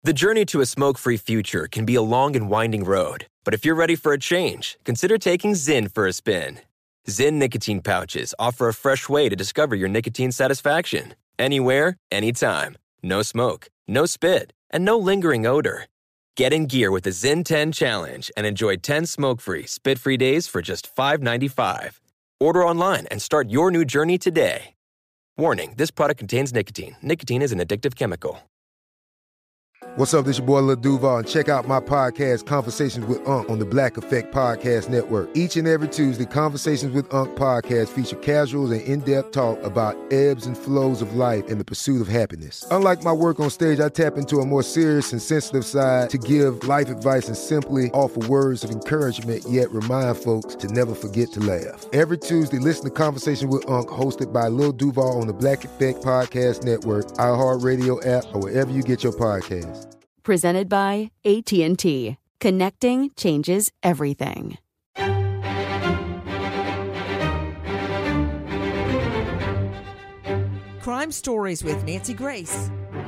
The journey to a smoke-free future can be a long and winding road, but if you're ready for a change, consider taking Zyn for a spin. Zyn nicotine pouches offer a fresh way to discover your nicotine satisfaction. Anywhere, anytime. No smoke, no spit, and no lingering odor. Get in gear with the Zyn 10 Challenge and enjoy 10 smoke-free, spit-free days for just $5.95. Order online and start your new journey today. Warning, this product contains nicotine. Nicotine is an addictive chemical. What's up, this your boy Lil Duval, and check out my podcast, Conversations with Unc, on the Black Effect Podcast Network. Each and every Tuesday, Conversations with Unc podcast feature casuals and in-depth talk about ebbs and flows of life and the pursuit of happiness. Unlike my work on stage, I tap into a more serious and sensitive side to give life advice and simply offer words of encouragement, yet remind folks to never forget to laugh. Every Tuesday, listen to Conversations with Unc, hosted by Lil Duval on the Black Effect Podcast Network, iHeartRadio app, or wherever you get your podcasts. Presented by AT&T. Connecting changes everything. Crime Stories with Nancy Grace.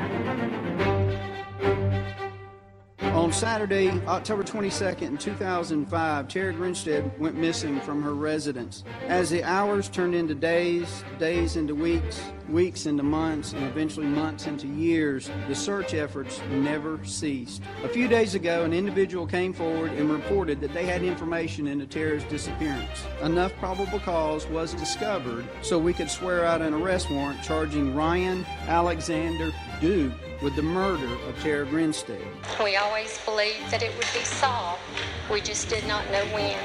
On Saturday, October 22nd, 2005, Tara Grinstead went missing from her residence. As the hours turned into days, days into weeks, weeks into months, and eventually months into years, the search efforts never ceased. A few days ago, an individual came forward and reported that they had information into Tara's disappearance. Enough probable cause was discovered so we could swear out an arrest warrant charging Ryan Alexander Duke with the murder of Tara Grinstead. We always believed that it would be solved. We just did not know when.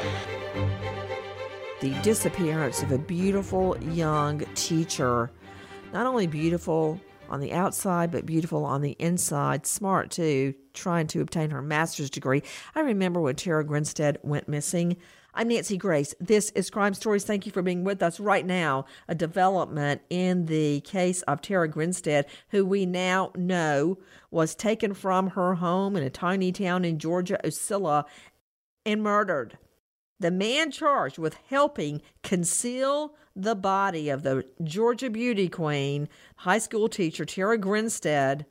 The disappearance of a beautiful young teacher. Not only beautiful on the outside, but beautiful on the inside. Smart, too, trying to obtain her master's degree. I remember when Tara Grinstead went missing. I'm Nancy Grace. This is Crime Stories. Thank you for being with us right now. A development in the case of Tara Grinstead, who we now know was taken from her home in a tiny town in Georgia, Ocilla, and murdered. The man charged with helping conceal the body of the Georgia beauty queen, high school teacher Tara Grinstead,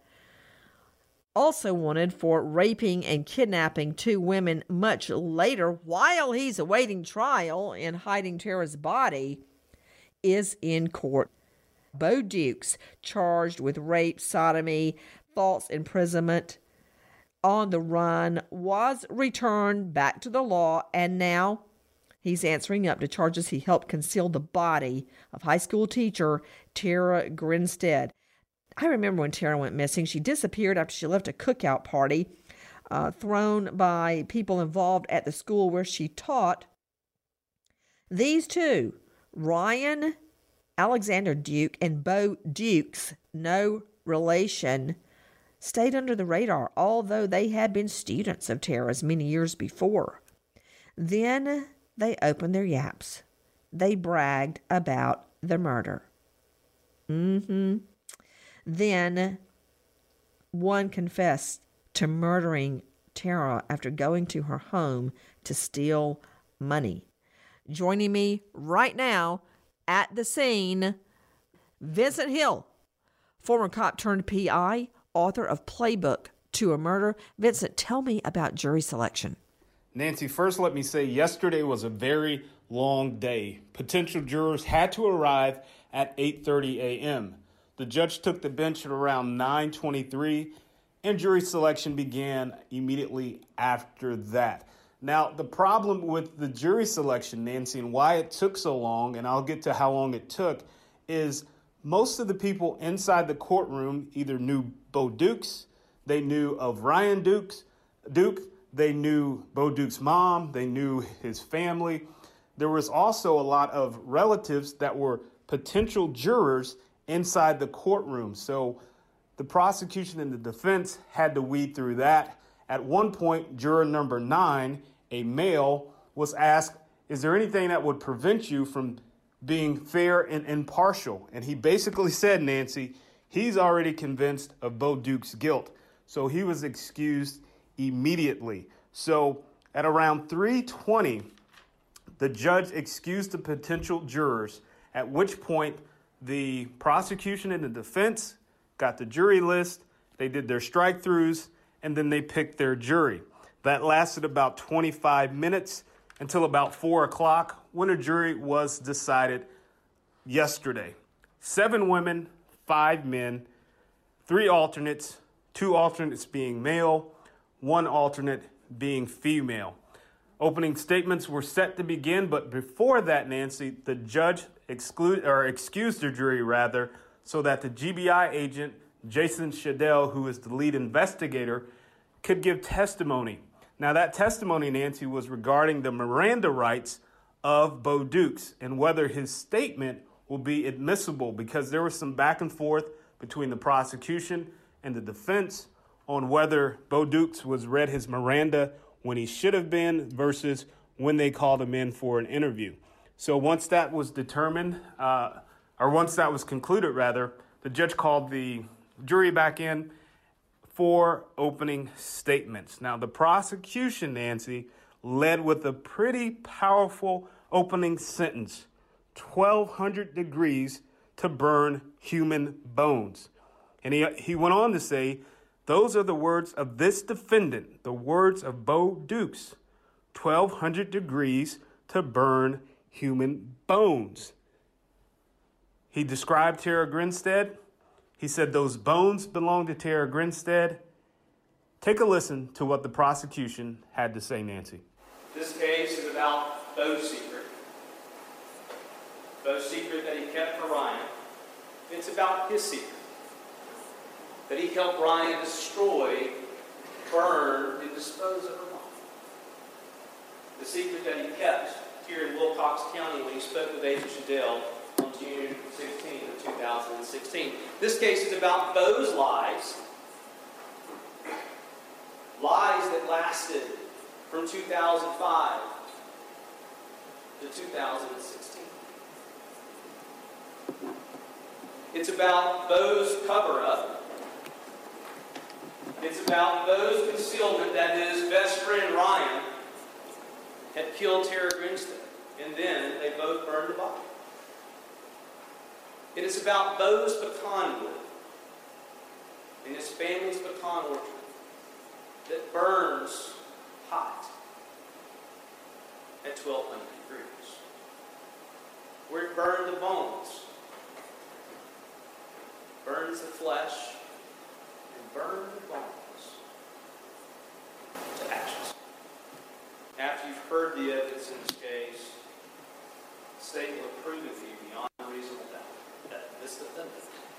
also wanted for raping and kidnapping two women much later while he's awaiting trial and hiding Tara's body, is in court. Bo Dukes, charged with rape, sodomy, false imprisonment, on the run, was returned back to the law, and now he's answering up to charges he helped conceal the body of high school teacher Tara Grinstead. I remember when Tara went missing. She disappeared after she left a cookout party thrown by people involved at the school where she taught. These two, Ryan Alexander Duke and Bo Dukes, no relation, stayed under the radar, although they had been students of Tara's many years before. Then they opened their yaps. They bragged about the murder. Then one confessed to murdering Tara after going to her home to steal money. Joining me right now at the scene, Vincent Hill, former cop turned PI, author of Playbook to a Murder. Vincent, tell me about jury selection. Nancy, first let me say yesterday was a very long day. Potential jurors had to arrive at 8:30 a.m. The judge took the bench at around 9:23, and jury selection began immediately after that. Now, the problem with the jury selection, Nancy, and why it took so long, and I'll get to how long it took, is most of the people inside the courtroom either knew Bo Dukes, they knew of Ryan Duke, they knew Bo Duke's mom, they knew his family. There was also a lot of relatives that were potential jurors inside the courtroom. So the prosecution and the defense had to weed through that. At one point, juror number 9, a male, was asked, is there anything that would prevent you from being fair and impartial? And he basically said, Nancy, he's already convinced of Bo Duke's guilt. So he was excused immediately. So at around 3:20, the judge excused the potential jurors, at which point the prosecution and the defense got the jury list, they did their strike-throughs, and then they picked their jury. That lasted about 25 minutes until about 4 o'clock when a jury was decided yesterday. 7 women, 5 men, 3 alternates, 2 alternates being male, 1 alternate being female. Opening statements were set to begin, but before that, Nancy, the judge excused the jury so that the GBI agent, Jason Shadell, who is the lead investigator, could give testimony. Now, that testimony, Nancy, was regarding the Miranda rights of Bo Dukes and whether his statement will be admissible, because there was some back and forth between the prosecution and the defense on whether Bo Dukes was read his Miranda when he should have been versus when they called him in for an interview. So once that was determined, once that was concluded, the judge called the jury back in for opening statements. Now, the prosecution, Nancy, led with a pretty powerful opening sentence: 1,200 degrees to burn human bones. And he went on to say, those are the words of this defendant, the words of Bo Dukes, 1,200 degrees to burn human bones. He described Tara Grinstead. He said those bones belong to Tara Grinstead. Take a listen to what the prosecution had to say, Nancy. This case is about Bo's secret. Bo's secret that he kept for Ryan. It's about his secret. That he helped Ryan destroy, burn, and dispose of her mom. The secret that he kept here in Wilcox County when he spoke with Agent Shadell on June 16, 2016. This case is about Bo's lies. Lies that lasted from 2005 to 2016. It's about Bo's cover-up. It's about Bo's concealment that his best friend Ryan had killed Tara Grinstead, and then they both burned the body. It is about Bo's pecan wood and his family's pecan orchard that burns hot at 1,200 degrees, where it burned the bones, burns the flesh, and burns the bones to ashes. After you've heard the evidence in this case, the state will have proven to you beyond a reasonable doubt that this defendant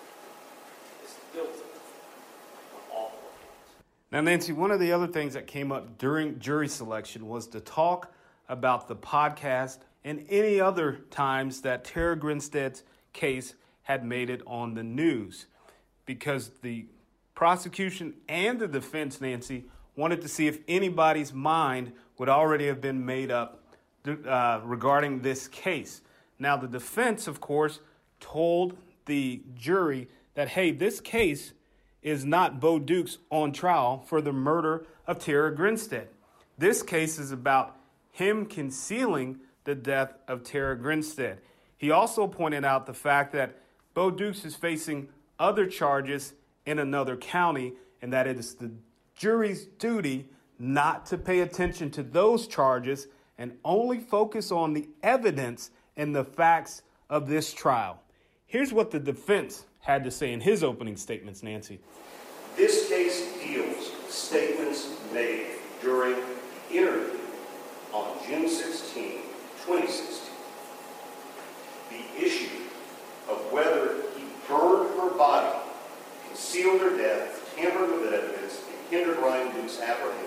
is guilty of all. Now, Nancy, one of the other things that came up during jury selection was to talk about the podcast and any other times that Tara Grinstead's case had made it on the news, because the prosecution and the defense, Nancy, wanted to see if anybody's mind would already have been made up regarding this case. Now, the defense, of course, told the jury that, hey, this case is not Bo Dukes on trial for the murder of Tara Grinstead. This case is about him concealing the death of Tara Grinstead. He also pointed out the fact that Bo Dukes is facing other charges in another county, and that it is the jury's duty not to pay attention to those charges and only focus on the evidence and the facts of this trial. Here's what the defense had to say in his opening statements, Nancy. This case deals with statements made during the interview on June 16, 2016. The issue of whether he burned her body, concealed her death, tampered with evidence, and hindered Ryan Dukes' apprehension.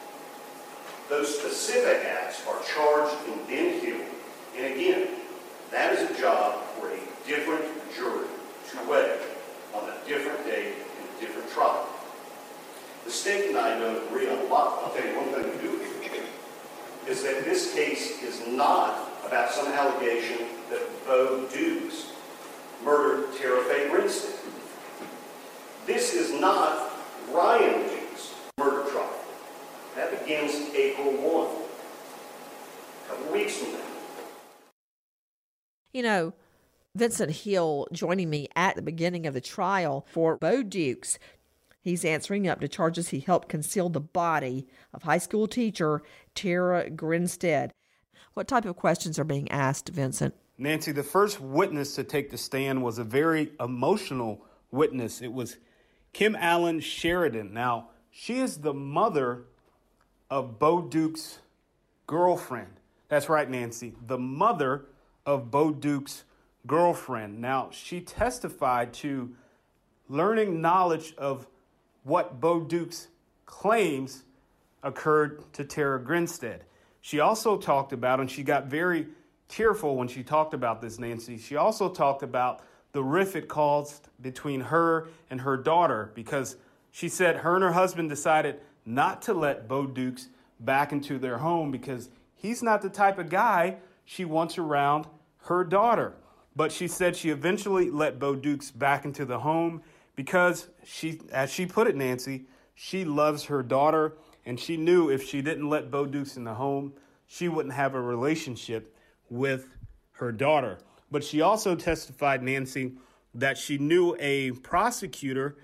Those specific acts are charged in Ben Hill, and again, that is a job for a different jury to weigh on a different date and a different trial. The state and I don't agree on a lot. I'll tell you one thing we do agree is that this case is not about some allegation that Bo Dukes murdered Tara Faye Grinstead. This is not Ryan Dukes' murder trial. That begins April 1, a couple weeks from now. You know, Vincent Hill joining me at the beginning of the trial for Bo Dukes. He's answering up to charges he helped conceal the body of high school teacher Tara Grinstead. What type of questions are being asked, Vincent? Nancy, the first witness to take the stand was a very emotional witness. It was Kim Allen Sheridan. Now, she is the mother of Bo Duke's girlfriend. That's right, Nancy, the mother of Bo Duke's girlfriend. Now, she testified to learning knowledge of what Bo Duke's claims occurred to Tara Grinstead. She also talked about, and she got very tearful when she talked about this, Nancy, she also talked about the rift it caused between her and her daughter, because she said her and her husband decided not to let Bo Dukes back into their home because he's not the type of guy she wants around her daughter. But she said she eventually let Bo Dukes back into the home because she, as she put it, Nancy, she loves her daughter, and she knew if she didn't let Bo Dukes in the home, she wouldn't have a relationship with her daughter. But she also testified, Nancy, that she knew a prosecutor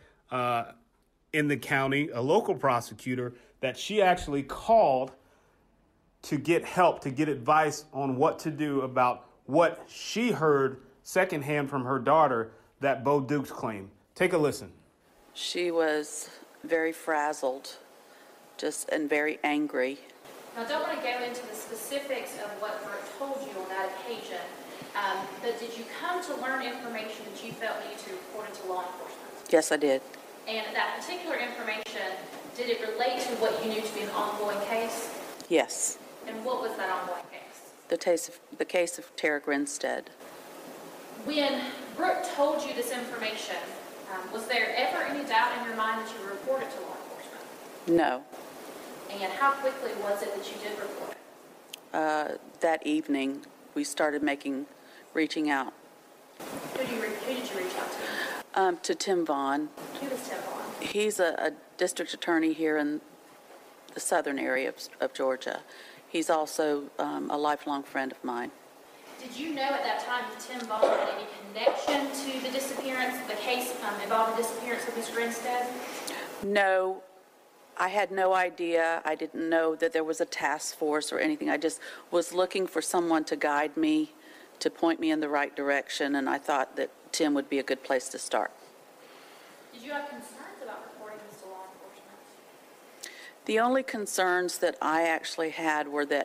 in the county, a local prosecutor, that she actually called to get help, to get advice on what to do about what she heard secondhand from her daughter that Bo Dukes claimed. Take a listen. She was very frazzled, and very angry. Now, I don't want to go into the specifics of what Brooke told you on that occasion, but did you come to learn information that you felt needed to be reported to law enforcement? Yes, I did. And that particular information, did it relate to what you knew to be an ongoing case? Yes. And what was that ongoing case? The case of Tara Grinstead. When Brooke told you this information, was there ever any doubt in your mind that you reported to law enforcement? No. And how quickly was it that you did report it? That evening, we started reaching out. Who did you reach out to? To Tim Vaughn. Who is Tim Vaughn? He's a district attorney here in the southern area of Georgia. He's also a lifelong friend of mine. Did you know at that time if Tim Vaughn had any connection to the disappearance, the case involving the disappearance of Ms. Grinstead? No, I had no idea. I didn't know that there was a task force or anything. I just was looking for someone to guide me, to point me in the right direction, and I thought that Tim would be a good place to start. Did you have concerns about reporting this to law enforcement? The only concerns that I actually had were that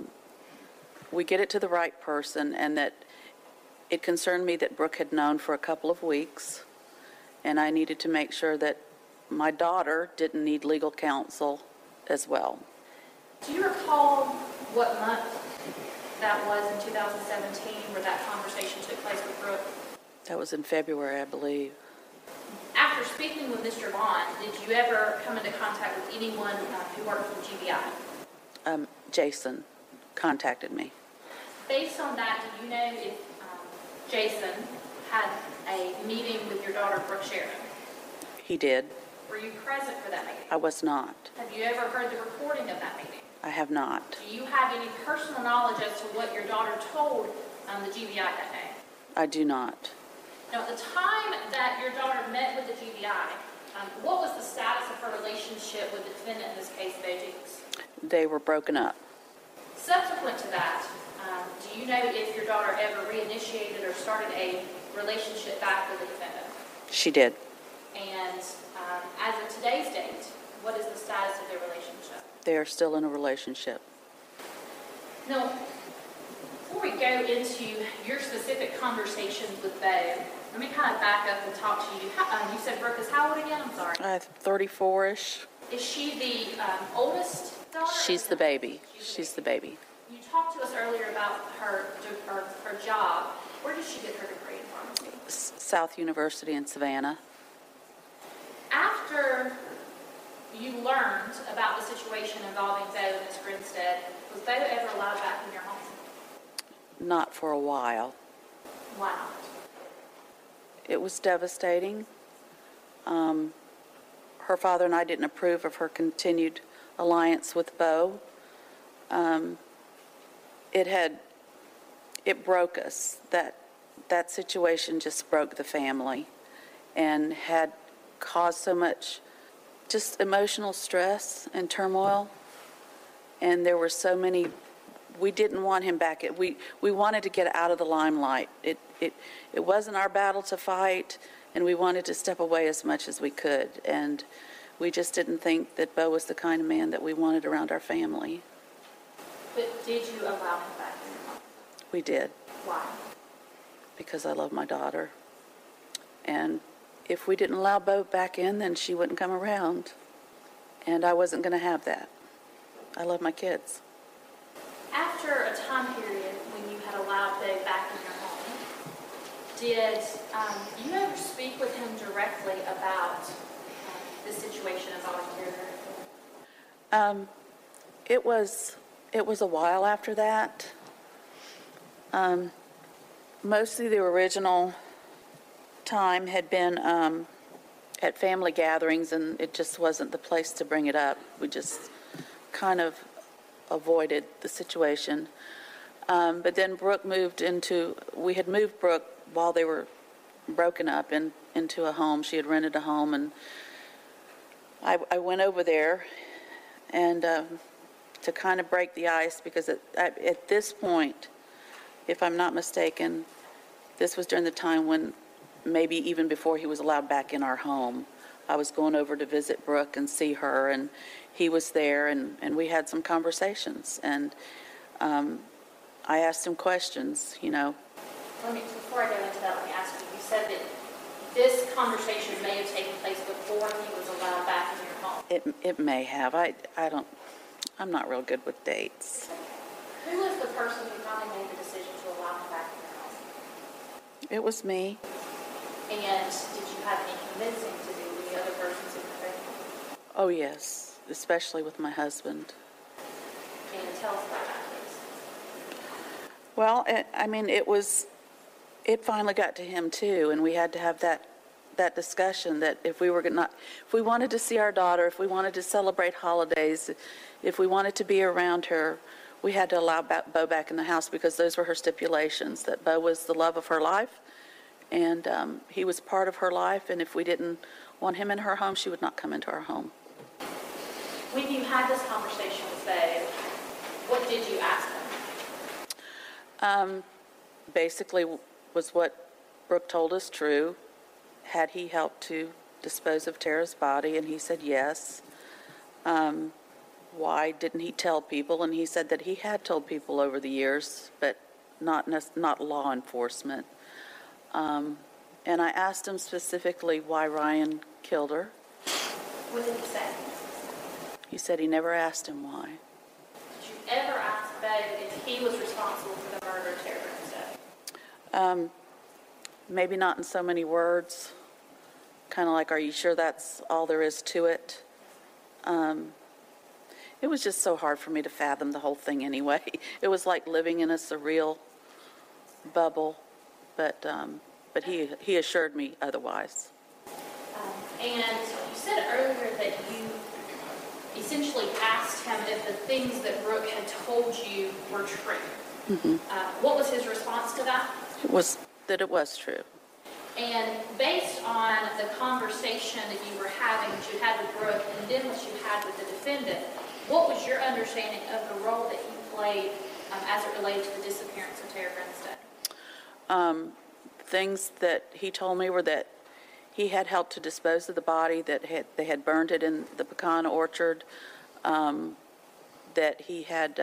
we get it to the right person, and that it concerned me that Brooke had known for a couple of weeks, and I needed to make sure that my daughter didn't need legal counsel as well. Do you recall what month that was in 2017 where that conversation took place with Brooke? That was in February, I believe. After speaking with Mr. Vaughn, did you ever come into contact with anyone who worked for GBI? Jason contacted me. Based on that, do you know if Jason had a meeting with your daughter, Brooke Sheridan? He did. Were you present for that meeting? I was not. Have you ever heard the recording of that meeting? I have not. Do you have any personal knowledge as to what your daughter told the GBI that day? I do not. Now, at the time that your daughter met with the GBI, what was the status of her relationship with the defendant in this case, Bo Dukes? They were broken up. Subsequent to that, do you know if your daughter ever reinitiated or started a relationship back with the defendant? She did. And as of today's date, what is the status of their relationship? They are still in a relationship. Now, before we go into your specific conversations with Bo, let me kind of back up and talk to you. You said Brooke is how old again? I'm sorry. 34-ish. Is she the oldest daughter? She's the baby. She's the baby. You talked to us earlier about her job. Where did she get her degree in pharmacy? South University in Savannah. After you learned about the situation involving Bo and Ms. Grinstead, was Bo ever allowed back in your home? Not for a while. Why not? It was devastating. Her father and I didn't approve of her continued alliance with Bo. It broke us. That situation just broke the family and had caused so much just emotional stress and turmoil. And there were so many, we didn't want him back. We wanted to get out of the limelight. It wasn't our battle to fight, and we wanted to step away as much as we could. And we just didn't think that Bo was the kind of man that we wanted around our family. But did you allow him back in your home? We did. Why? Because I love my daughter. And if we didn't allow Bo back in, then she wouldn't come around. And I wasn't going to have that. I love my kids. After a time period when you had allowed Bo back in your home, did you ever speak with him directly about the situation involving Terry? It was a while after that. Mostly the original time had been at family gatherings, and it just wasn't the place to bring it up. We just kind of avoided the situation. But then Brooke we had moved Brooke while they were broken up into a home. She had rented a home, and I went over there and to kind of break the ice, because at this point, if I'm not mistaken, this was during the time when, maybe even before he was allowed back in our home, I was going over to visit Brooke and see her, and he was there, and we had some conversations, and I asked him questions, Before I go into that, let me ask you, you said that this conversation may have taken place before he was allowed back in your home. It may have. I'm not real good with dates. Who was the person who finally made the decision to allow him back in your home? It was me. And did you have any convincing to do with the other persons in the family? Oh, yes, especially with my husband. And tell us about that, please. Well, it finally got to him too, and we had to have that discussion that if we wanted to see our daughter, if we wanted to celebrate holidays, if we wanted to be around her, we had to allow Bo back in the house, because those were her stipulations, that Bo was the love of her life, and he was part of her life, and if we didn't want him in her home, she would not come into our home. When you had this conversation with Bo, what did you ask him? Basically was what Brooke told us true. Had he helped to dispose of Tara's body? And he said yes. Why didn't he tell people? And he said that he had told people over the years, but not law enforcement. And I asked him specifically why Ryan killed her. What did he say? He said he never asked him why. Did you ever ask Bo if he was responsible for the murder of Tara Grinstead? Maybe not in so many words. Kind of like, are you sure that's all there is to it? It was just so hard for me to fathom the whole thing anyway. It was like living in a surreal bubble, but he assured me otherwise. And you said earlier that you essentially asked him if the things that Brooke had told you were true. Mm-hmm. What was his response to that? It was that it was true. And based on the conversation that you were having, that you had with Brooke, and then what you had with the defendant, what was your understanding of the role that he played as it related to the disappearance of Tara Grinstead? Things that he told me were that he had helped to dispose of the body, that they had burned it in the pecan orchard, that he had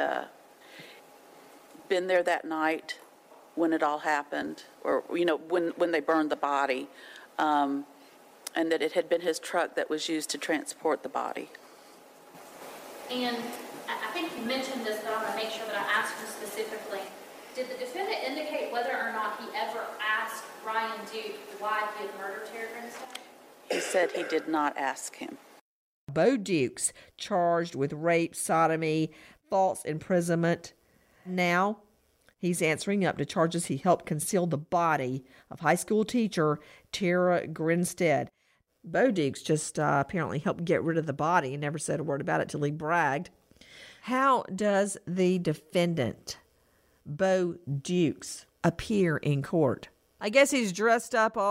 been there that night when it all happened, or when they burned the body, and that it had been his truck that was used to transport the body. And I think you mentioned this, but I want to make sure that I ask you specifically. Did the defendant indicate whether or not he ever asked Ryan Duke why he had murdered Tara Grinstead? He said he did not ask him. Bo Dukes charged with rape, sodomy, false imprisonment. Now he's answering up to charges he helped conceal the body of high school teacher Tara Grinstead. Bo Dukes just apparently helped get rid of the body and never said a word about it till he bragged. How does the defendant, Bo Dukes, appear in court? I guess he's dressed up all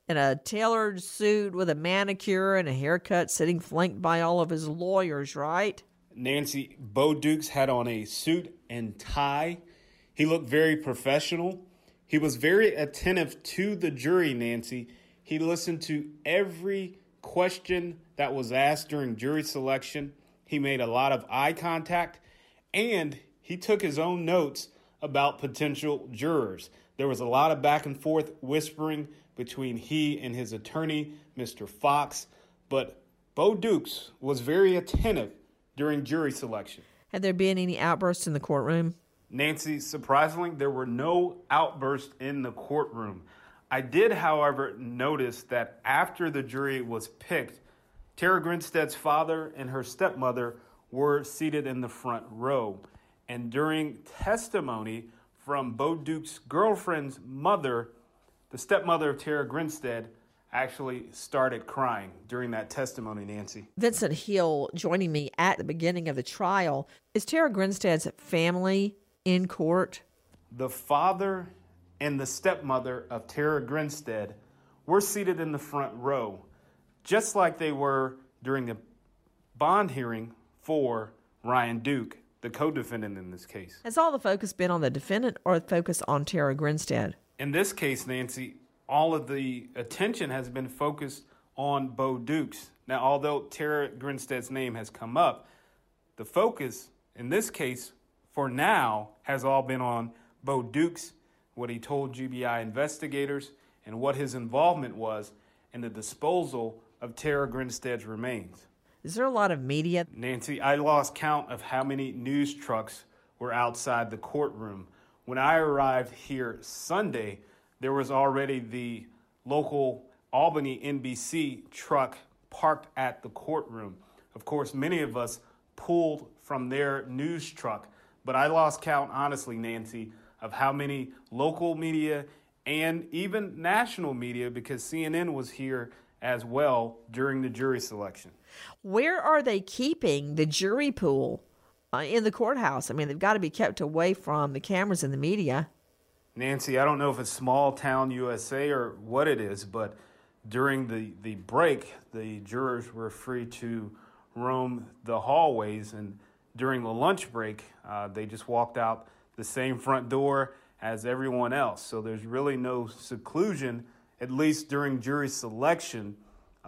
in a tailored suit with a manicure and a haircut, sitting flanked by all of his lawyers, right? Nancy, Bo Dukes had on a suit and tie. He looked very professional. He was very attentive to the jury, Nancy. He listened to every question that was asked during jury selection. He made a lot of eye contact, and he took his own notes about potential jurors. There was a lot of back and forth whispering between he and his attorney, Mr. Fox, but Bo Dukes was very attentive during jury selection. Had there been any outbursts in the courtroom? Nancy, surprisingly, there were no outbursts in the courtroom. I did, however, notice that after the jury was picked, Tara Grinstead's father and her stepmother were seated in the front row. And during testimony from Bo Dukes' girlfriend's mother, the stepmother of Tara Grinstead actually started crying during that testimony, Nancy. Vincent Hill joining me at the beginning of the trial. Is Tara Grinstead's family in court? The father and the stepmother of Tara Grinstead were seated in the front row, just like they were during the bond hearing for Ryan Duke, the co-defendant in this case. Has all the focus been on the defendant or the focus on Tara Grinstead? In this case, Nancy, all of the attention has been focused on Bo Dukes. Now, although Tara Grinstead's name has come up, the focus in this case for now has all been on Bo Dukes, what he told GBI investigators, and what his involvement was in the disposal of Tara Grinstead's remains. Is there a lot of media? Nancy, I lost count of how many news trucks were outside the courtroom. When I arrived here Sunday, there was already the local Albany NBC truck parked at the courtroom. Of course, many of us pulled from their news truck, but I lost count, honestly, Nancy, of how many local media and even national media, because CNN was here as well during the jury selection. Where are they keeping the jury pool in the courthouse? I mean, they've got to be kept away from the cameras and the media. Nancy, I don't know if it's small town USA or what it is, but during the break, the jurors were free to roam the hallways, and during the lunch break, they just walked out the same front door as everyone else. So there's really no seclusion, at least during jury selection,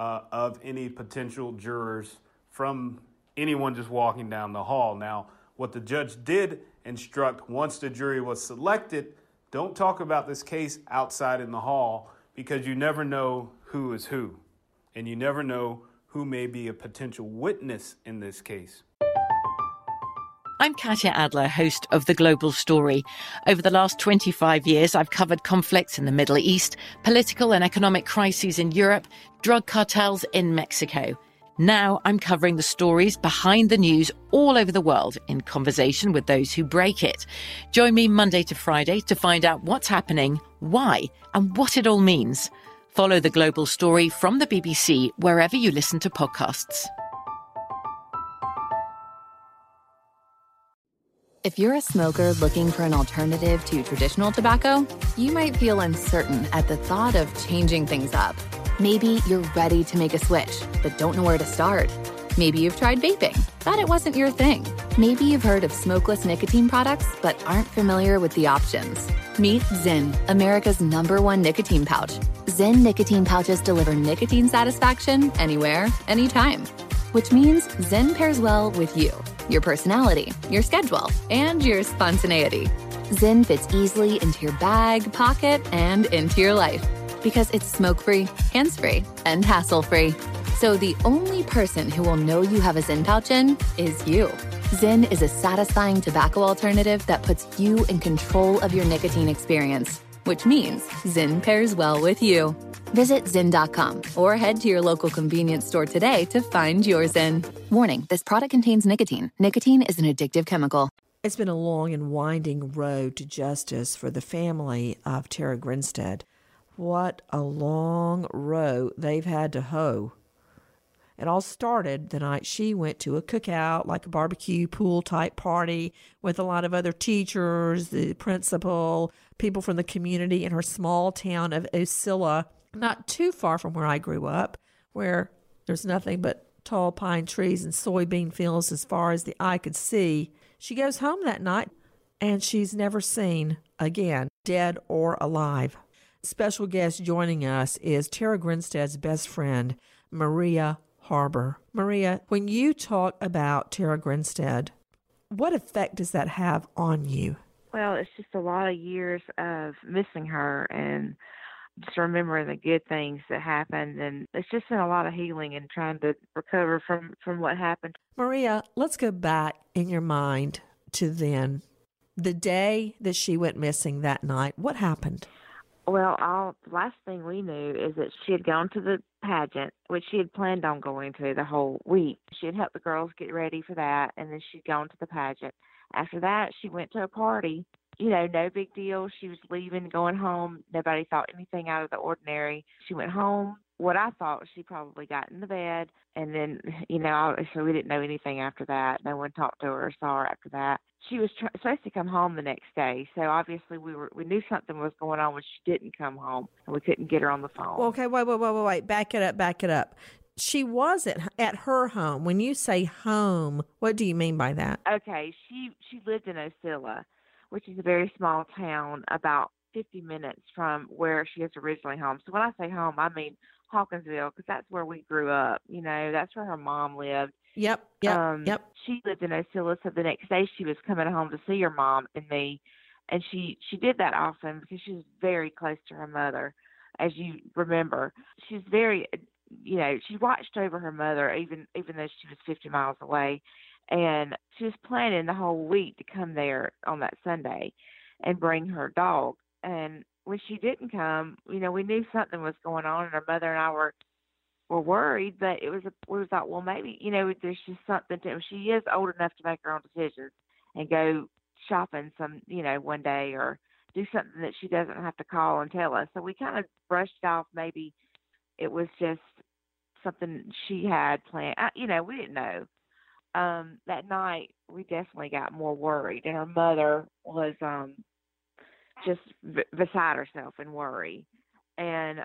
of any potential jurors from anyone just walking down the hall. Now, what the judge did instruct once the jury was selected, don't talk about this case outside in the hall, because you never know who is who, and you never know who may be a potential witness in this case. I'm Katya Adler, host of The Global Story. Over the last 25 years, I've covered conflicts in the Middle East, political and economic crises in Europe, drug cartels in Mexico. Now I'm covering the stories behind the news all over the world in conversation with those who break it. Join me Monday to Friday to find out what's happening, why, and what it all means. Follow The Global Story from the BBC wherever you listen to podcasts. If you're a smoker looking for an alternative to traditional tobacco, you might feel uncertain at the thought of changing things up. Maybe you're ready to make a switch, but don't know where to start. Maybe you've tried vaping, thought it wasn't your thing. Maybe you've heard of smokeless nicotine products, but aren't familiar with the options. Meet Zyn, America's #1 nicotine pouch. Zyn nicotine pouches deliver nicotine satisfaction anywhere, anytime. Which means Zyn pairs well with you, your personality, your schedule, and your spontaneity. Zyn fits easily into your bag, pocket, and into your life. Because it's smoke-free, hands-free, and hassle-free. So the only person who will know you have a Zyn pouch in is you. Zyn is a satisfying tobacco alternative that puts you in control of your nicotine experience, which means Zyn pairs well with you. Visit Zyn.com or head to your local convenience store today to find your Zyn. Warning, this product contains nicotine. Nicotine is an addictive chemical. It's been a long and winding road to justice for the family of Tara Grinstead. What a long row they've had to hoe. It all started the night she went to a cookout, like a barbecue pool-type party with a lot of other teachers, the principal, people from the community in her small town of Ocilla. not too far from where I grew up, where there's nothing but tall pine trees and soybean fields as far as the eye could see. She goes home that night, and she's never seen again, dead or alive. Special guest joining us is Tara Grinstead's best friend, Maria Harbor. Maria, when you talk about Tara Grinstead, what effect does that have on you? Well, it's just a lot of years of missing her and just remembering the good things that happened. And it's just been a lot of healing and trying to recover from what happened. Maria, let's go back in your mind to then. The day that she went missing that night, what happened? Well, the last thing we knew is that she had gone to the pageant, which she had planned on going to the whole week. She had helped the girls get ready for that, and then she'd gone to the pageant. After that, she went to a party. You know, no big deal. She was leaving, going home. Nobody thought anything out of the ordinary. She went home. What I thought was she probably got in the bed, and then, you know, so we didn't know anything after that. No one talked to her or saw her after that. She was supposed to come home the next day, so obviously we knew something was going on when she didn't come home, and we couldn't get her on the phone. Well, okay, wait. Back it up. She was at her home. When you say home, what do you mean by that? Okay, she lived in Ocilla, which is a very small town about 50 minutes from where she is originally home. So when I say home, I mean Hawkinsville, because that's where we grew up. You know, that's where her mom lived. Yep. She lived in Ocilla, so the next day she was coming home to see her mom and me, and she did that often because she was very close to her mother, as you remember. She's very, you know, she watched over her mother even though she was 50 miles away, and she was planning the whole week to come there on that Sunday and bring her dog. And when she didn't come, you know, we knew something was going on, and her mother and I were worried, but we thought, well, maybe, you know, there's just something to her. She is old enough to make her own decisions and go shopping one day or do something that she doesn't have to call and tell us. So we kind of brushed off maybe it was just something she had planned. We didn't know. That night, we definitely got more worried, and her mother was just beside herself in worry. And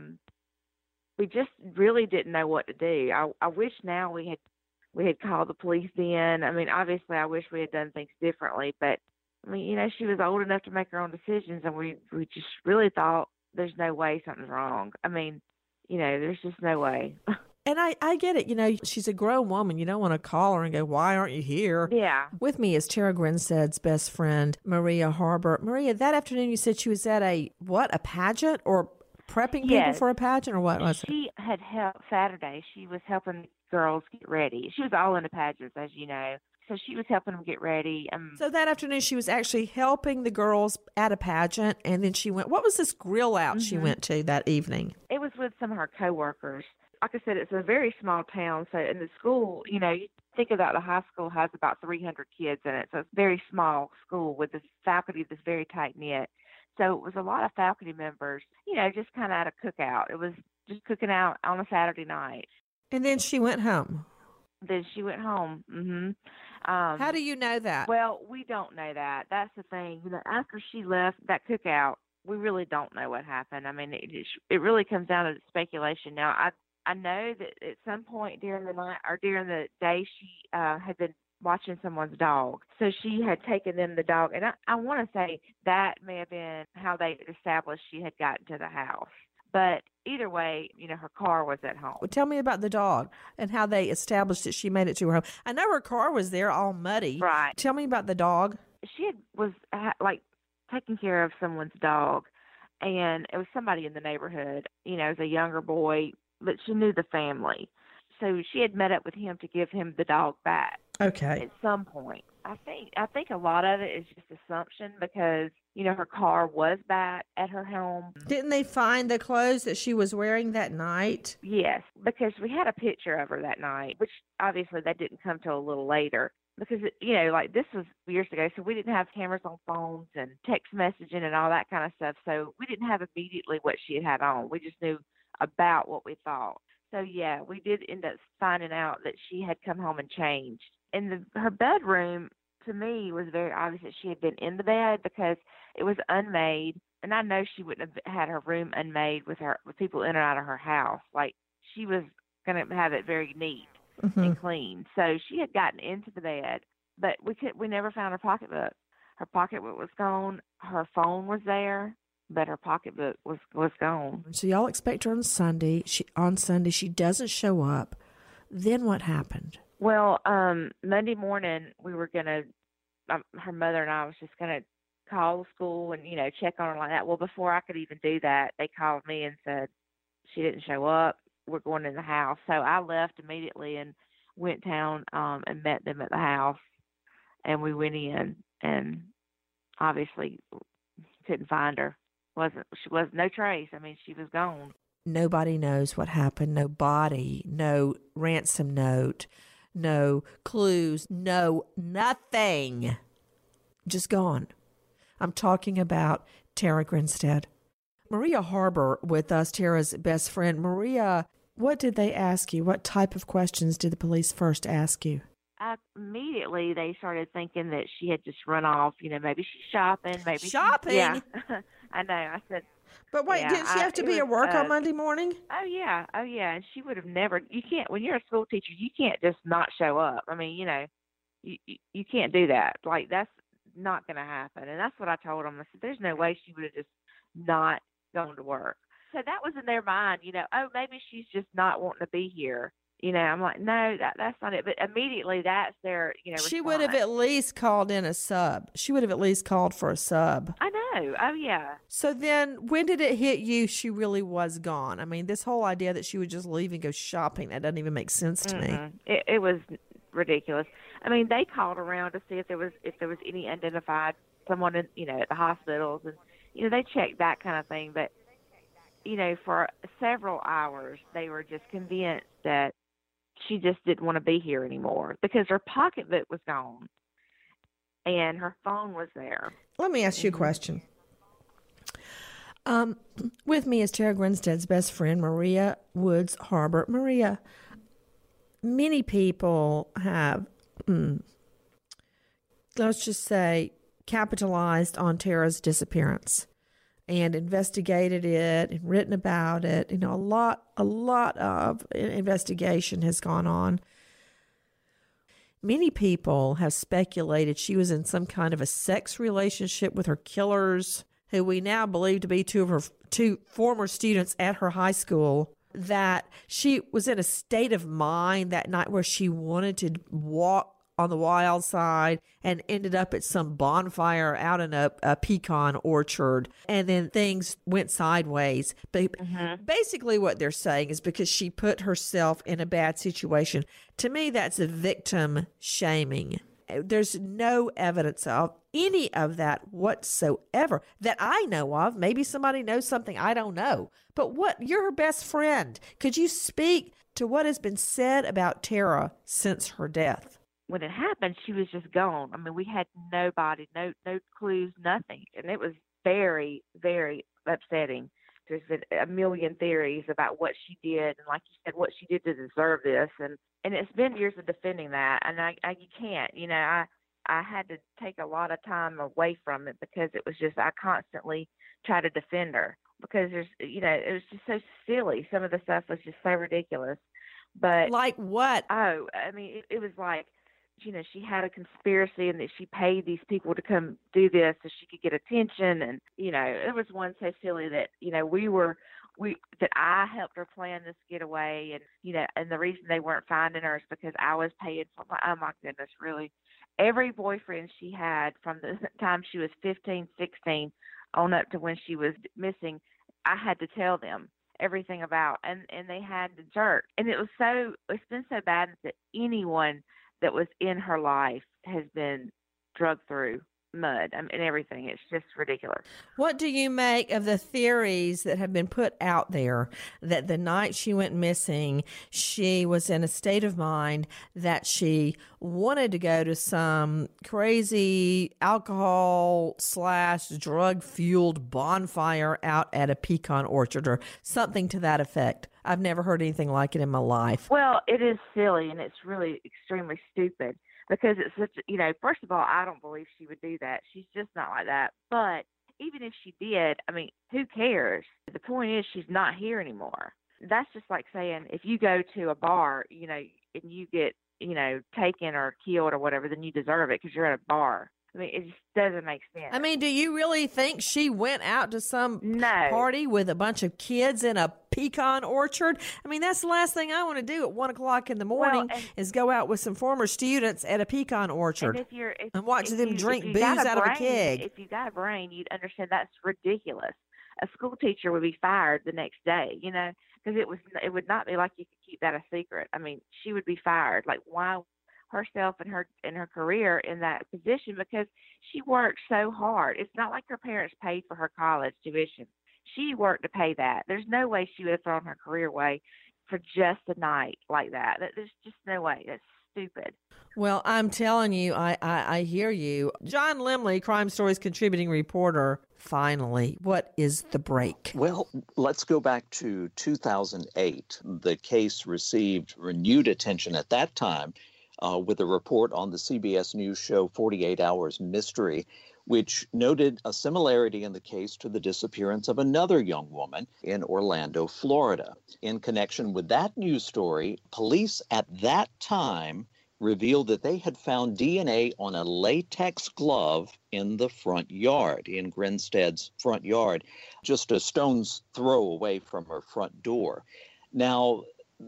we just really didn't know what to do. I wish now we had called the police then. I mean, obviously, I wish we had done things differently, but I mean, you know, she was old enough to make her own decisions, and we just really thought there's no way something's wrong. I mean, you know, there's just no way. And I get it. You know, she's a grown woman. You don't want to call her and go, why aren't you here? Yeah. With me is Tara Grinstead's best friend, Maria Harbor. Maria, that afternoon you said she was at a pageant or prepping people for a pageant, or what was it? She had helped Saturday. She was helping girls get ready. She was all into pageants, as you know. So she was helping them get ready. So that afternoon she was actually helping the girls at a pageant, and then she went, what was this grill out she went to that evening? It was with some of her coworkers. Like I said, it's a very small town. So in the school, you know, you think about the high school has about 300 kids in it. So it's a very small school with this faculty that's very tight-knit. So it was a lot of faculty members, you know, just kind of at a cookout. It was just cooking out on a Saturday night. And then she went home. How do you know that? Well, we don't know that. That's the thing. You know, after she left that cookout, we really don't know what happened. I mean, it really comes down to speculation. Now, I know that at some point during the night or during the day, she had been watching someone's dog. So she had taken them the dog. And I want to say that may have been how they established she had gotten to the house. But either way, you know, her car was at home. Well, tell me about the dog and how they established that she made it to her home. I know her car was there all muddy. Right. Tell me about the dog. She was like taking care of someone's dog, and it was somebody in the neighborhood, you know, as a younger boy, but she knew the family. So she had met up with him to give him the dog back. Okay. At some point. I think a lot of it is just assumption because, you know, her car was back at her home. Didn't they find the clothes that she was wearing that night? Yes, because we had a picture of her that night, which obviously that didn't come till a little later. Because, you know, like this was years ago, so we didn't have cameras on phones and text messaging and all that kind of stuff. So we didn't have immediately what she had on. We just knew about what we thought. So, yeah, we did end up finding out that she had come home and changed. And her bedroom, to me, was very obvious that she had been in the bed because it was unmade. And I know she wouldn't have had her room unmade with people in and out of her house. Like, she was going to have it very neat and clean. So she had gotten into the bed, but we never found her pocketbook. Her pocketbook was gone. Her phone was there, but her pocketbook was gone. So y'all expect her on Sunday. On Sunday she doesn't show up. Then what happened? Well, Monday morning we were gonna. Her mother and I was just gonna call the school and check on her like that. Well, before I could even do that, they called me and said she didn't show up. We're going in the house. So I left immediately and went down and met them at the house, and we went in and obviously couldn't find her. She was no trace. I mean, she was gone. Nobody knows what happened. No body, no ransom note, no clues, no nothing. Just gone. I'm talking about Tara Grinstead. Maria Harbor with us, Tara's best friend. Maria, what did they ask you? What type of questions did the police first ask you? Immediately, they started thinking that she had just run off. Maybe she's shopping. Maybe shopping. Yeah, I know. I said, but wait, didn't she have to be at work on Monday morning? Oh yeah. And she would have never. You can't when you're a school teacher. You can't just not show up. I mean, you can't do that. Like, that's not going to happen. And that's what I told them. I said, there's no way she would have just not gone to work. So that was in their mind. Oh, maybe she's just not wanting to be here. I'm like, no, that's not it. But immediately that's their, She response. would have at least called in a sub. She would have at least called for a sub. I know. Oh, yeah. So then when did it hit you she really was gone? I mean, this whole idea that she would just leave and go shopping, that doesn't even make sense to me. It was ridiculous. I mean, they called around to see if there was any unidentified someone at the hospitals. And, they checked that kind of thing. But, for several hours, they were just convinced that she just didn't want to be here anymore because her pocketbook was gone and her phone was there. Let me ask you a question. With me is Tara Grinstead's best friend, Maria Woods Harbor. Maria, many people have, let's just say, capitalized on Tara's disappearance and investigated it and written about it. A lot of investigation has gone on. Many people have speculated she was in some kind of a sex relationship with her killers, who we now believe to be two former students at her high school, that she was in a state of mind that night where she wanted to walk on the wild side and ended up at some bonfire out in a pecan orchard, and then things went sideways. But basically what they're saying is because she put herself in a bad situation. To me, that's a victim shaming. There's no evidence of any of that whatsoever that I know of. Maybe somebody knows something I don't know. But you're her best friend. Could you speak to what has been said about Tara since her death? When it happened, she was just gone. I mean, we had nobody, no clues, nothing. And it was very, very upsetting. There's been a million theories about what she did, and like you said, what she did to deserve this. And it's been years of defending that, and you can't. I had to take a lot of time away from it because it was just, I constantly try to defend her because there's, it was just so silly. Some of the stuff was just so ridiculous. But like what? Oh, I mean, it was like, she had a conspiracy and that she paid these people to come do this so she could get attention. And, it was one so silly that, that I helped her plan this getaway. And, and the reason they weren't finding her is because I was paying for oh my goodness, really. Every boyfriend she had from the time she was 15, 16 on up to when she was missing, I had to tell them everything about, and they had to jerk. And it's been so bad that anyone that was in her life has been drugged through mud and everything. It's just ridiculous. What do you make of the theories that have been put out there that the night she went missing, she was in a state of mind that she wanted to go to some crazy alcohol/drug fueled bonfire out at a pecan orchard or something to that effect? I've never heard anything like it in my life. Well, it is silly and it's really extremely stupid. Because it's such, first of all, I don't believe she would do that. She's just not like that. But even if she did, I mean, who cares? The point is she's not here anymore. That's just like saying if you go to a bar, you know, and you get, you know, taken or killed or whatever, then you deserve it because you're at a bar. I mean, it just doesn't make sense. I mean, do you really think she went out to some party with a bunch of kids in a pecan orchard? I mean, that's the last thing I want to do at 1 o'clock in the morning is go out with some former students at a pecan orchard and watch them drink booze out of a keg. If you got a brain, you'd understand that's ridiculous. A school teacher would be fired the next day, you know, because it would not be like you could keep that a secret. I mean, she would be fired. Like, why herself and her career in that position? Because she worked so hard. It's not like her parents paid for her college tuition. She worked to pay that. There's no way she would have thrown her career away for just a night like that. There's just no way. That's stupid. Well, I'm telling you, I hear you. John Limley, Crime Stories contributing reporter. Finally, what is the break? Well, let's go back to 2008. The case received renewed attention at that time with a report on the CBS News show 48 Hours Mystery, which noted a similarity in the case to the disappearance of another young woman in Orlando, Florida. In connection with that news story, police at that time revealed that they had found DNA on a latex glove in the front yard, in Grinstead's front yard, just a stone's throw away from her front door. Now,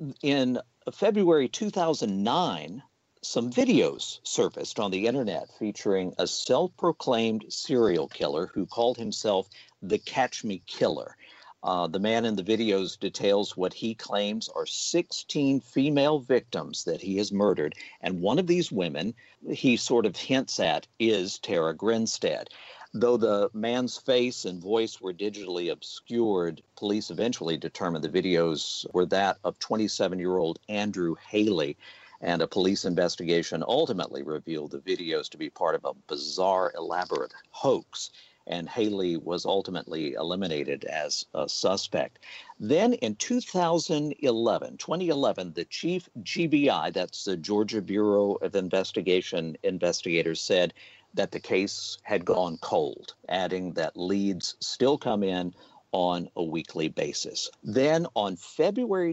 in February 2009, some videos surfaced on the internet featuring a self-proclaimed serial killer who called himself the Catch Me Killer. The man in the videos details what he claims are 16 female victims that he has murdered. And one of these women, he sort of hints at, is Tara Grinstead. Though the man's face and voice were digitally obscured, police eventually determined the videos were that of 27-year-old Andrew Haley. And a police investigation ultimately revealed the videos to be part of a bizarre, elaborate hoax. And Haley was ultimately eliminated as a suspect. Then in 2011, the chief GBI, that's the Georgia Bureau of Investigation investigators, said that the case had gone cold, adding that leads still come in on a weekly basis. Then on February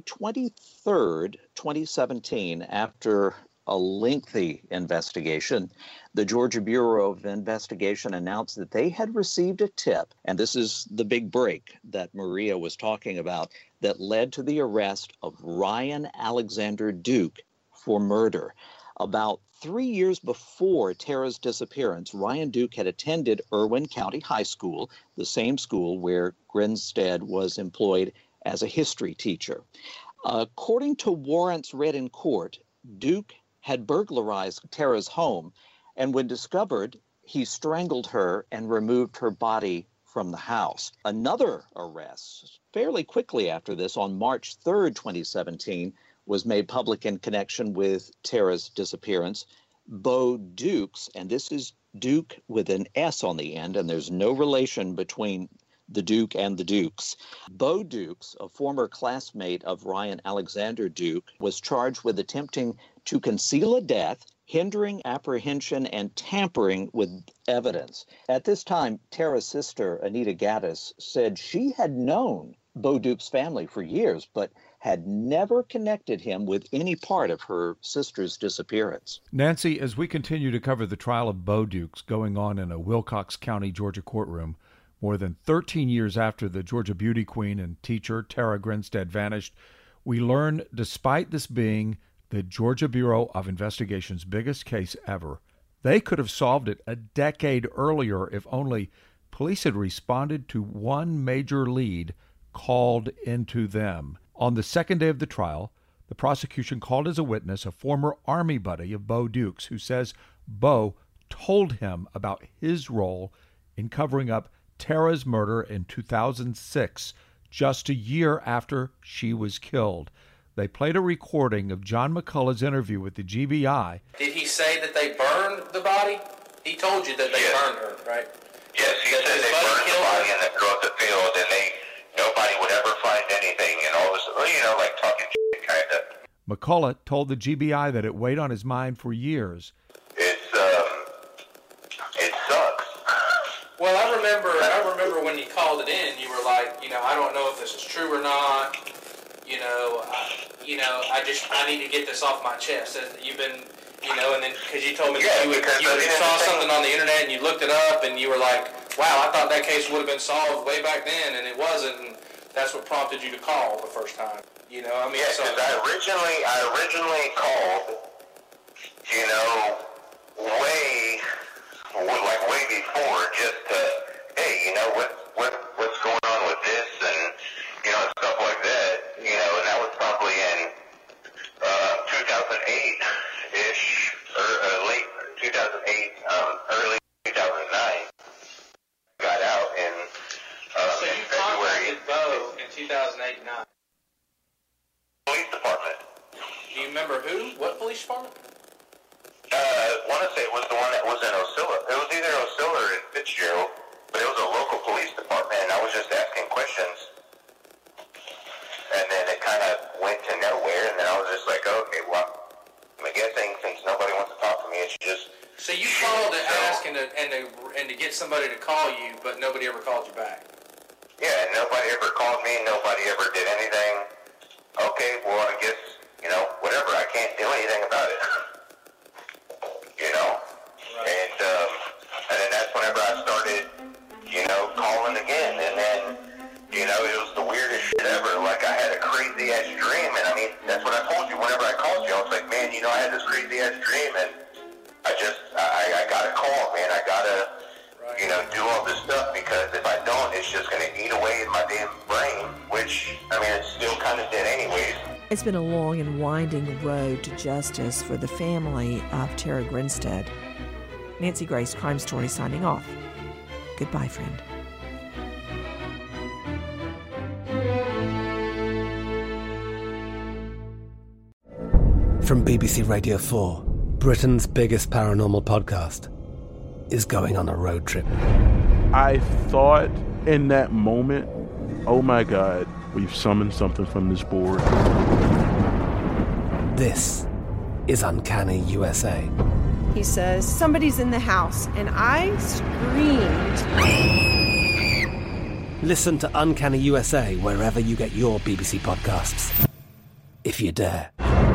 23rd, 2017, after a lengthy investigation, the Georgia Bureau of Investigation announced that they had received a tip, and this is the big break that Maria was talking about, that led to the arrest of Ryan Alexander Duke for murder. About 3 years before Tara's disappearance, Ryan Duke had attended Irwin County High School, the same school where Grinstead was employed as a history teacher. According to warrants read in court, Duke had burglarized Tara's home, and when discovered, he strangled her and removed her body from the house. Another arrest, fairly quickly after this, on March 3rd, 2017, was made public in connection with Tara's disappearance. Bo Dukes, and this is Duke with an S on the end, and there's no relation between the Duke and the Dukes. Bo Dukes, a former classmate of Ryan Alexander Duke, was charged with attempting to conceal a death, hindering apprehension, and tampering with evidence. At this time, Tara's sister, Anita Gaddis, said she had known Bo Duke's family for years, but had never connected him with any part of her sister's disappearance. Nancy, as we continue to cover the trial of Bo Dukes going on in a Wilcox County, Georgia courtroom, more than 13 years after the Georgia beauty queen and teacher Tara Grinstead vanished, we learn, despite this being the Georgia Bureau of Investigation's biggest case ever, they could have solved it a decade earlier if only police had responded to one major lead called into them. On the second day of the trial, the prosecution called as a witness a former Army buddy of Bo Dukes who says Bo told him about his role in covering up Tara's murder in 2006, just a year after she was killed. They played a recording of John McCullough's interview with the GBI. Did he say that they burned the body? He told you that they burned her, right? Yes, he said they burned the body and then threw up the field, and nobody would ever find anything, and all this, like talking shit, kind of. McCullough told the GBI that it weighed on his mind for years. It sucks. Well, I remember when you called it in, you were like, I don't know if this is true or not. I need to get this off my chest. You've been, and then because you told me that you saw something on the internet and you looked it up and you were like, wow, I thought that case would have been solved way back then, and it wasn't. And that's what prompted you to call the first time. Because I originally called, way before, just to, hey, what's going on with this, and stuff like that, and that was probably in 2008-ish, or late 2008, early 2009. Got out in so you February. contacted Bo in 2008-9. Police department. Do you remember who? What police department? I want to say it was the one that was in Ocilla. It was either Ocilla or in Fitzgerald, but it was a local police department, and I was just asking questions. And then it kind of went to nowhere, and then I was just like, okay, well, I'm guessing since nobody wants to talk to me, it's just... So you called to ask and to get somebody to call you, but nobody ever called you back? Yeah, nobody ever called me, nobody ever did anything. Okay, well, I guess, whatever, I can't do anything about it. Right. And then that's whenever I started, calling again, and then, it was the weirdest shit ever. Like, I had a crazy-ass dream, and I mean, that's what I told you whenever I called you. I was like, man, I had this crazy-ass dream, and I gotta call, man. I gotta, do all this stuff, because if I don't, it's just gonna eat away at my damn brain, which, I mean, it's still kind of dead anyways. It's been a long and winding road to justice for the family of Tara Grinstead. Nancy Grace, Crime Story, signing off. Goodbye, friend. From BBC Radio 4, Britain's biggest paranormal podcast is going on a road trip. I thought in that moment, oh my God, we've summoned something from this board. This is Uncanny USA. He says, somebody's in the house, and I screamed. Listen to Uncanny USA wherever you get your BBC podcasts, if you dare.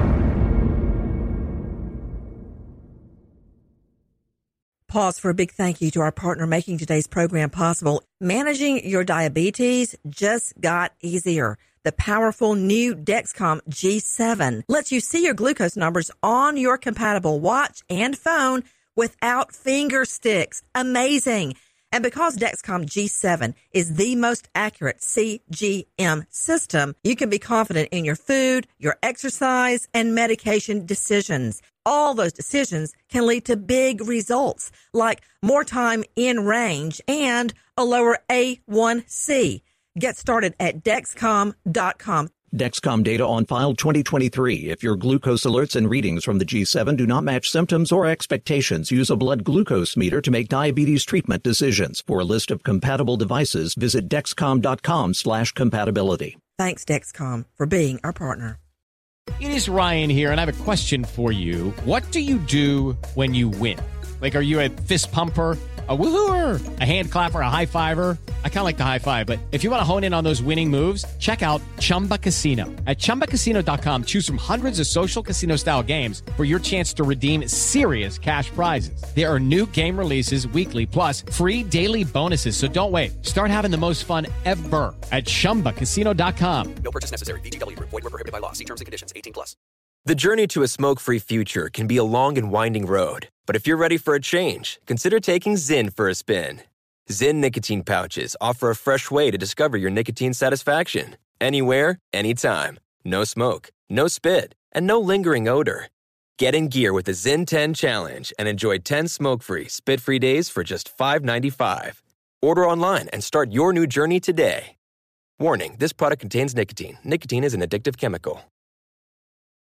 Pause for a big thank you to our partner making today's program possible. Managing your diabetes just got easier. The powerful new Dexcom G7 lets you see your glucose numbers on your compatible watch and phone without finger sticks. Amazing. And because Dexcom G7 is the most accurate CGM system, you can be confident in your food, your exercise, and medication decisions. All those decisions can lead to big results, like more time in range and a lower A1C. Get started at Dexcom.com. Dexcom data on file 2023. If your glucose alerts and readings from the G7 do not match symptoms or expectations, use a blood glucose meter to make diabetes treatment decisions. For a list of compatible devices, visit Dexcom.com/compatibility. Thanks, Dexcom, for being our partner. It is Ryan here, and I have a question for you. What do you do when you win? Like, are you a fist pumper, a woohooer, a hand clapper, a high fiver? I kind of like the high five, but if you want to hone in on those winning moves, check out Chumba Casino. At ChumbaCasino.com, choose from hundreds of social casino-style games for your chance to redeem serious cash prizes. There are new game releases weekly, plus free daily bonuses, so don't wait. Start having the most fun ever at ChumbaCasino.com. No purchase necessary. VGW. Void where prohibited by law. See terms and conditions. 18+. The journey to a smoke-free future can be a long and winding road. But if you're ready for a change, consider taking Zyn for a spin. Zyn nicotine pouches offer a fresh way to discover your nicotine satisfaction. Anywhere, anytime. No smoke, no spit, and no lingering odor. Get in gear with the Zyn 10 Challenge and enjoy 10 smoke-free, spit-free days for just $5.95. Order online and start your new journey today. Warning, this product contains nicotine. Nicotine is an addictive chemical.